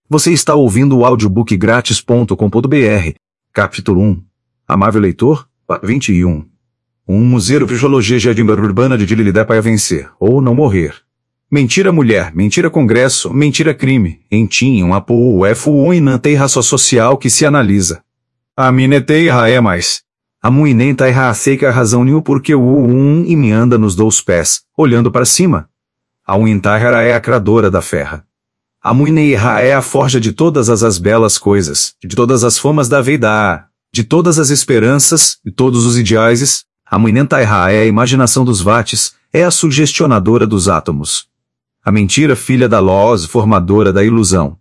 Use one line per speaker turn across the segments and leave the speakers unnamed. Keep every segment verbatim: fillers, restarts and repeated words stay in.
Você está ouvindo o audiobook grátis ponto com ponto br, capítulo um. Amável leitor, vinte e um. Um museu de geologia de Edinburgh urbana de Dililidé para vencer, ou não morrer. Mentira mulher, mentira congresso, mentira crime, entim, um apo, o f um inantei raça social que se analisa. A minetei ra é mais. A muinentai ra seca razão niu porque o um e me anda nos dois pés, olhando para cima. A uintai ra é a cradora da ferra. A muinei-ra é a forja de todas as, as belas coisas, de todas as formas da vida, de todas as esperanças e todos os ideais. A muinentai-ra é a imaginação dos vates, é a sugestionadora dos átomos. A mentira filha da luz, formadora da ilusão.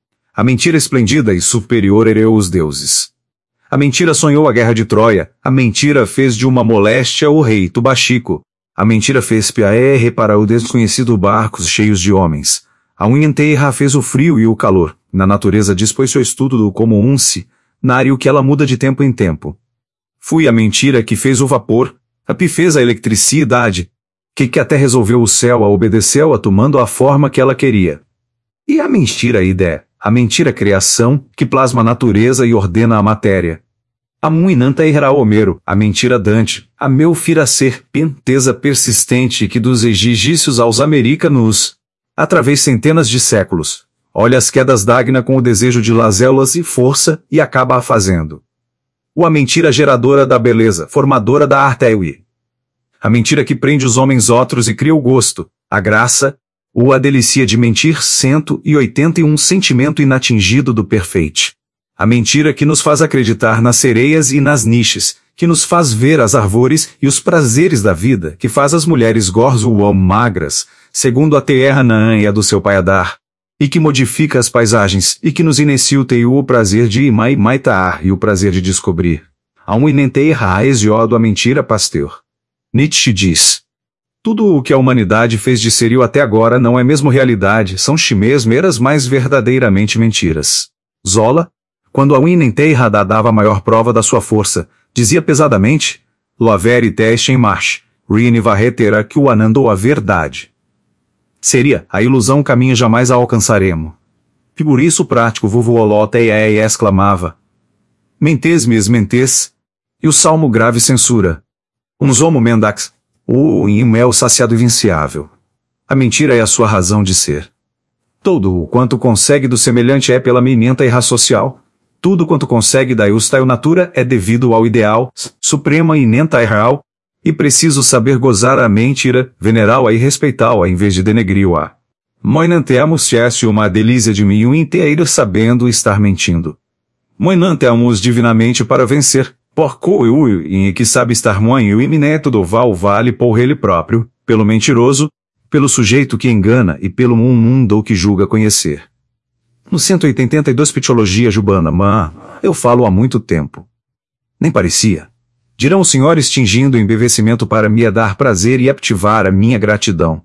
A mentira esplendida e superior hereu os deuses. A mentira sonhou a guerra de Troia, a mentira fez de uma moléstia o rei Tubachico. A mentira fez Piaer para o desconhecido barcos cheios de homens. A Uinenteira fez o frio e o calor, na natureza dispôs seu estudo do como unce, nário que ela muda de tempo em tempo. Fui a mentira que fez o vapor, a pi fez a eletricidade, que que até resolveu o céu a obedeceu a tomando a forma que ela queria. E a mentira ideia, a mentira criação, que plasma a natureza e ordena a matéria. A Muinanteira Homero, a mentira Dante, a meu fira ser penteza persistente que dos egípcios aos americanos, através centenas de séculos, olha as quedas d'Agna com o desejo de lazéulas e força, e acaba a fazendo. O a mentira geradora da beleza, formadora da arte. A mentira que prende os homens outros e cria o gosto, a graça, ou a delícia de mentir cento e oitenta e um sentimento inatingido do perfeito. A mentira que nos faz acreditar nas sereias e nas niches, que nos faz ver as árvores e os prazeres da vida, que faz as mulheres gorzo ou magras, segundo a terra naanha do seu paiadar, e que modifica as paisagens, e que nos inicia o prazer de imai maitar e o prazer de descobrir. A um inentei raiz iodo a mentira pasteur. Nietzsche diz: tudo o que a humanidade fez de serio até agora não é mesmo realidade, são chimês meras mais verdadeiramente mentiras. Zola, quando a Uinenteira dava a maior prova da sua força, dizia pesadamente: lo avere teste em marche, rine varretera que o anandou a verdade. Seria, a ilusão caminho jamais a alcançaremos. E por isso o prático vuvuoloteia exclamava: mentes mes mentes, e o salmo grave censura: uns homo mendax, o imel saciado e vinciável. A mentira é a sua razão de ser. Todo o quanto consegue do semelhante é pela minenta irrassocial. Tudo quanto consegue da eustaio natura é devido ao ideal, suprema e nenta real, e preciso saber gozar a mentira, venerar-a e respeitá-a em vez de denegri-a. Moinanteamos cesse uma delícia de mim inteiro sabendo estar mentindo. Moinanteamos divinamente para vencer, porco eu em que sabe estar moinho e mineto do val vale por ele próprio, pelo mentiroso, pelo sujeito que engana e pelo um mundo que julga conhecer. No cento e oitenta e dois Pitiologia Jubana, mas eu falo há muito tempo. Nem parecia. Dirão os senhores tingindo o embevecimento para me dar prazer e aptivar a minha gratidão.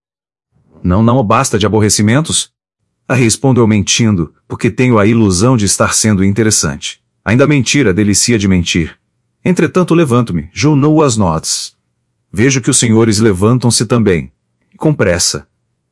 Não, não basta de aborrecimentos? Ah, respondo eu mentindo, porque tenho a ilusão de estar sendo interessante. Ainda a mentira delicia de mentir. Entretanto levanto-me, jounou as notas. Vejo que os senhores levantam-se também. E com pressa.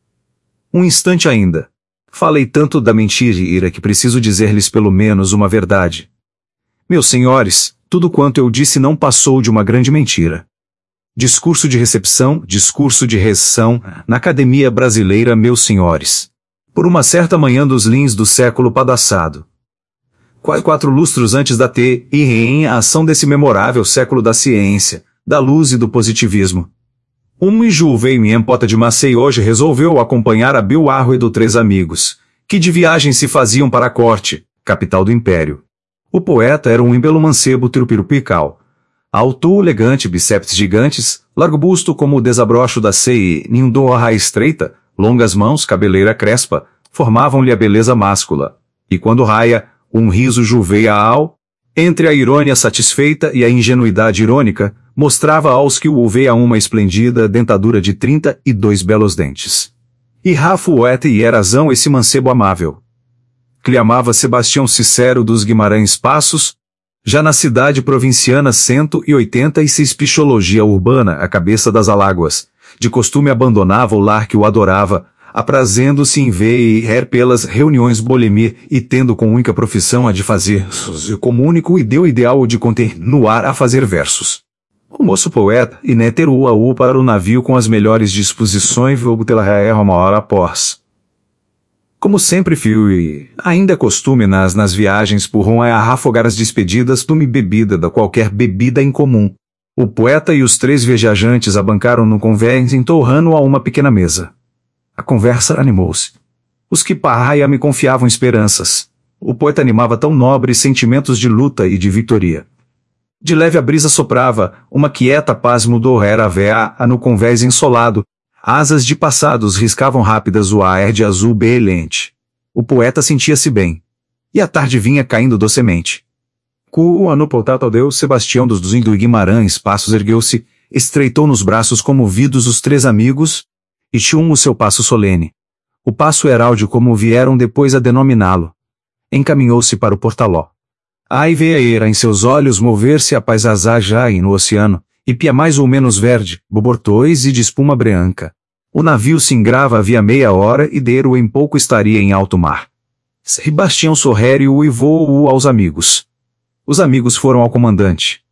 Um instante ainda. Falei tanto da mentira que preciso dizer-lhes pelo menos uma verdade. Meus senhores, tudo quanto eu disse não passou de uma grande mentira. Discurso de recepção, discurso de recepção, na Academia Brasileira, meus senhores. Por uma certa manhã dos lins do século passado. Quase quatro lustros antes da T e em ação desse memorável século da ciência, da luz e do positivismo. Um jovem em Pota de Macei hoje resolveu acompanhar a Bill Arrow do Três Amigos, que de viagem se faziam para a corte, capital do império. O poeta era um embelo mancebo tripirupical. Alto, elegante, bíceps gigantes, largo busto como o desabrocho da cei, ninho a estreita, longas mãos, cabeleira crespa, formavam-lhe a beleza máscula. E quando raia, um riso juveia ao, entre a irônia satisfeita e a ingenuidade irônica, mostrava aos que o ouveia uma esplendida dentadura de trinta e dois belos dentes. E Rafuete e Erazão esse mancebo amável. Que lhe amava Sebastião Cicero dos Guimarães Passos, já na cidade provinciana cento e oitenta e seis Pichologia Urbana, a cabeça das Aláguas, de costume abandonava o lar que o adorava, aprazendo-se em ver e ir pelas reuniões bolemia e tendo com única profissão a de fazer como único ideal ideal de continuar a fazer versos. O moço poeta e neteru-a-u para o navio com as melhores disposições vou pela raia uma hora após. Como sempre fui, ainda é costume nas, nas viagens por Rom é afogar as despedidas tume bebida da qualquer bebida em comum. O poeta e os três viajantes abancaram no convés em torrando a uma pequena mesa. A conversa animou-se. Os que parraia me confiavam esperanças. O poeta animava tão nobres sentimentos de luta e de vitória. De leve a brisa soprava, uma quieta paz mudou era véa no convés ensolado. Asas de passados riscavam rápidas o ar de azul brilhante. O poeta sentia-se bem. E a tarde vinha caindo docemente. Cu ano potata Deus Sebastião dos dos Indo Guimarães Passos ergueu-se, estreitou nos braços comovidos os três amigos, e tinham o seu passo solene. O passo heráldio como vieram depois a denominá-lo. Encaminhou-se para o portaló. Ai veia em seus olhos mover-se a paisagem no oceano, e pia mais ou menos verde, bobortois e de espuma branca. O navio se engrava havia meia hora e dero em pouco estaria em alto mar. Sebastião sorrério e voou aos amigos. Os amigos foram ao comandante.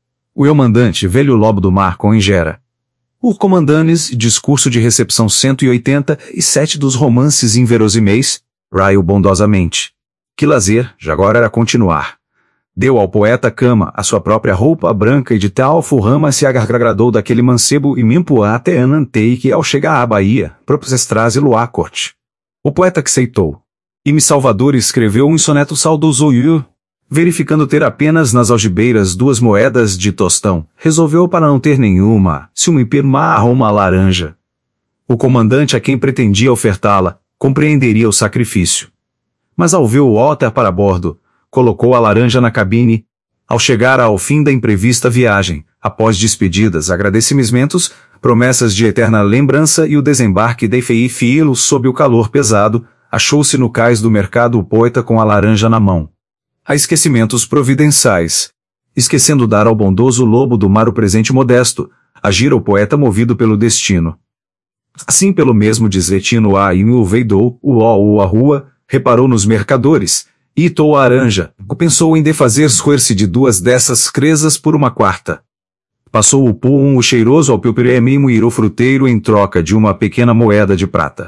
O eu-mandante velho lobo do mar com ingera. O comandanes, discurso de recepção cento e oitenta e sete dos romances inverosiméis, raio bondosamente. Que lazer, já agora era continuar. Deu ao poeta cama a sua própria roupa branca e de tal forrama se agradou daquele mancebo e mimpo até anantei que ao chegar à Bahia, propus estrase loa corte. O poeta que aceitou. E me Salvador escreveu um soneto saudoso verificando ter apenas nas algibeiras duas moedas de tostão, resolveu para não ter nenhuma, se uma impirma ou uma laranja. O comandante a quem pretendia ofertá-la, compreenderia o sacrifício. Mas ao ver o Otter para bordo, colocou a laranja na cabine. Ao chegar ao fim da imprevista viagem, após despedidas, agradecimentos, promessas de eterna lembrança e o desembarque de Fei Filo sob o calor pesado, achou-se no cais do mercado o poeta com a laranja na mão. A esquecimentos providenciais. Esquecendo dar ao bondoso lobo do mar o presente modesto, agira o poeta movido pelo destino. Assim pelo mesmo desretino a e o veidou, o ó o a rua, reparou nos mercadores, e itou a laranja, pensou em defazer suer-se de duas dessas cresas por uma quarta. Passou o pum o cheiroso ao pilpiremimo e irou fruteiro em troca de uma pequena moeda de prata.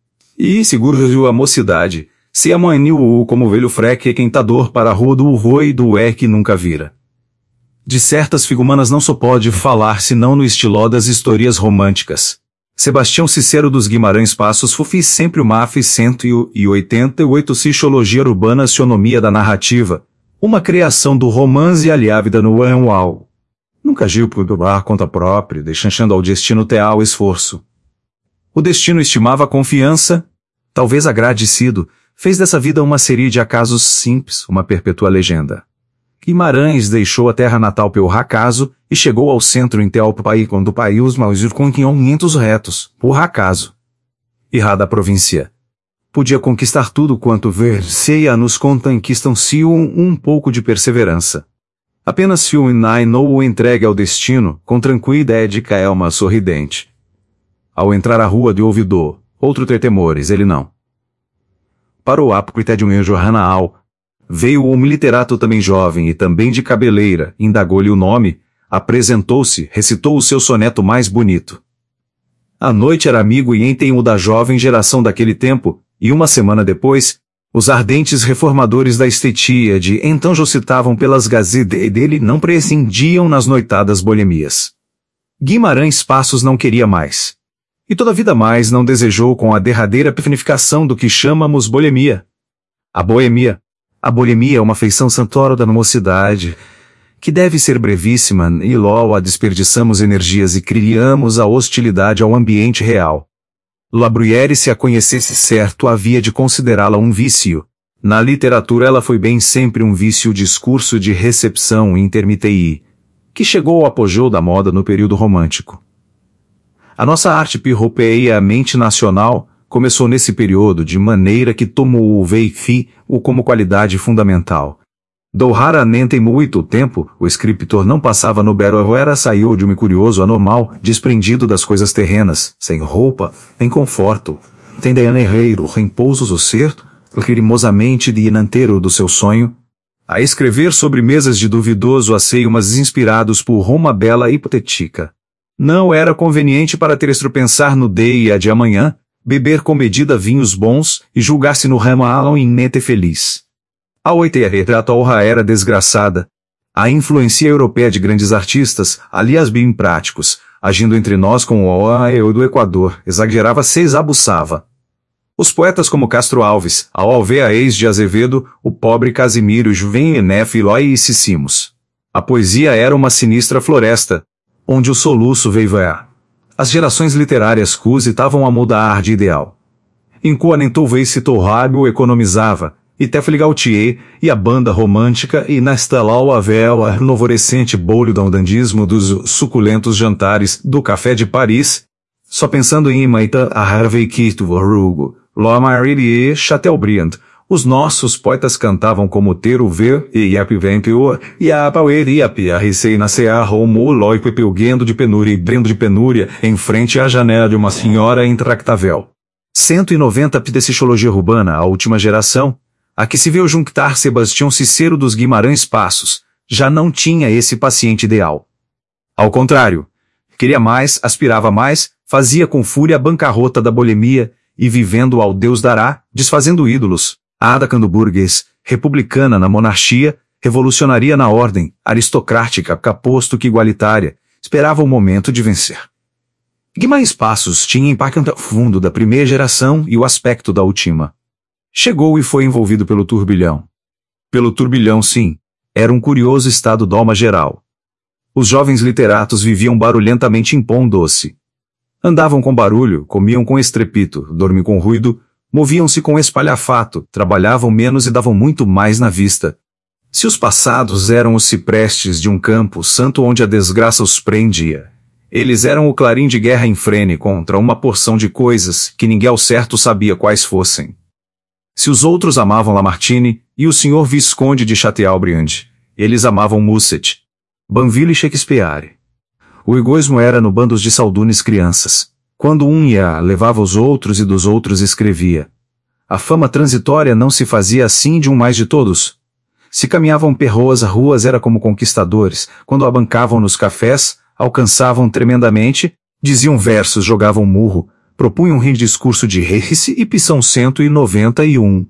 E seguro a mocidade, se amanhou como velho freque quentador para a rua do roi do é que nunca vira. De certas figumanas não só pode falar senão no estiló das historias românticas. Sebastião Cicero dos Guimarães Passos Fufi sempre o M A F cento e oitenta e oito Psicologia Urbana Sionomia da Narrativa, uma criação do romance aliávida no anual. Nunca agiu por doar conta própria, deixando ao destino teal esforço. O destino estimava a confiança, talvez agradecido, fez dessa vida uma série de acasos simples, uma perpétua legenda. Guimarães deixou a terra natal pelo acaso e chegou ao centro em tel país quando o país mais com quinhentos retos, por acaso. Irá da província. Podia conquistar tudo quanto ver-se-ia nos conquistam-se um, um pouco de perseverança. Apenas se o Inai não o entregue ao destino, com tranquila édica é uma sorridente. Ao entrar à rua de ouvidor, outro ter temores, ele não. Para o apócrita de um jornal, veio um literato também jovem e também de cabeleira, indagou-lhe o nome, apresentou-se, recitou o seu soneto mais bonito. A noite era amigo e enten o da jovem geração daquele tempo, e uma semana depois, os ardentes reformadores da estetia de então já citavam pelas gazetas dele não prescindiam nas noitadas bolemias. Guimarães Passos não queria mais. E toda a vida mais não desejou com a derradeira personificação do que chamamos boemia. A boemia. A boemia é uma feição santória da mocidade, que deve ser brevíssima e logo a desperdiçamos energias e criamos a hostilidade ao ambiente real. La Bruyère se a conhecesse certo havia de considerá-la um vício. Na literatura ela foi bem sempre um vício o discurso de recepção intermitei, que chegou ao apogeu da moda no período romântico. A nossa arte pirropeia-mente nacional começou nesse período de maneira que tomou o veifi o como qualidade fundamental. Do raramente muito tempo, o escritor não passava no bero era saiu de um curioso anormal, desprendido das coisas terrenas, sem roupa, nem conforto, tendem herreiro repousos o ser, rimosamente dianteiro do seu sonho, a escrever sobre mesas de duvidoso asseio, mas inspirados por Roma bela e hipotética. Não era conveniente para Terestro pensar no dia de amanhã, beber com medida vinhos bons e julgar-se no ramo alon em mente feliz. A oiteia retrato a honra era desgraçada. A influência europeia de grandes artistas, aliás bem práticos, agindo entre nós com o eu do Equador, exagerava se exabuçava. Os poetas como Castro Alves, a Alveia ex de Azevedo, o pobre Casimiro Juven Enef Ilói e Cicimos. A poesia era uma sinistra floresta, onde o soluço veio a. As gerações literárias cusitavam a mudar de ideal. Enquanto se torrábio economizava, e Tefli Gautier, e a banda romântica, e nesta lau avel a novorescente bolho do dandismo dos suculentos jantares do Café de Paris, só pensando em Maita a Harvey Keito Rugo, Loa Marie e Chateaubriand, os nossos poetas cantavam como Tero Ver e Iap Vempio, e a Pauer Iap a Ricei nascea Romo Loi Pepeuguendo de penúria e brendo de penúria, em frente à janela de uma senhora intractável. cento e noventa Psiologia Urbana, a última geração, a que se viu juntar Sebastião Cicero dos Guimarães Passos, já não tinha esse paciente ideal. Ao contrário, queria mais, aspirava mais, fazia com fúria a bancarrota da boemia, e vivendo ao Deus dará, desfazendo ídolos, adacando burguês, republicana na monarquia, revolucionaria na ordem, aristocrática, caposto que igualitária, esperava o momento de vencer. Guimarães Passos tinha impacto fundo da primeira geração e o aspecto da última. Chegou e foi envolvido pelo turbilhão. Pelo turbilhão, sim, era um curioso estado d'alma geral. Os jovens literatos viviam barulhentamente em pão doce. Andavam com barulho, comiam com estrepito, dormiam com ruído, moviam-se com espalhafato, trabalhavam menos e davam muito mais na vista. Se os passados eram os ciprestes de um campo santo onde a desgraça os prendia, eles eram o clarim de guerra em frene contra uma porção de coisas que ninguém ao certo sabia quais fossem. Se os outros amavam Lamartine e o senhor Visconde de Chateaubriand, eles amavam Musset, Banville e Shakespeare. O egoísmo era no bandos de saudunes crianças. Quando um ia, levava os outros e dos outros escrevia. A fama transitória não se fazia assim de um mais de todos. Se caminhavam perroas ruas era como conquistadores, quando abancavam nos cafés, alcançavam tremendamente, diziam versos, jogavam murro, propunham um discurso de reis e pisão cento e noventa e um.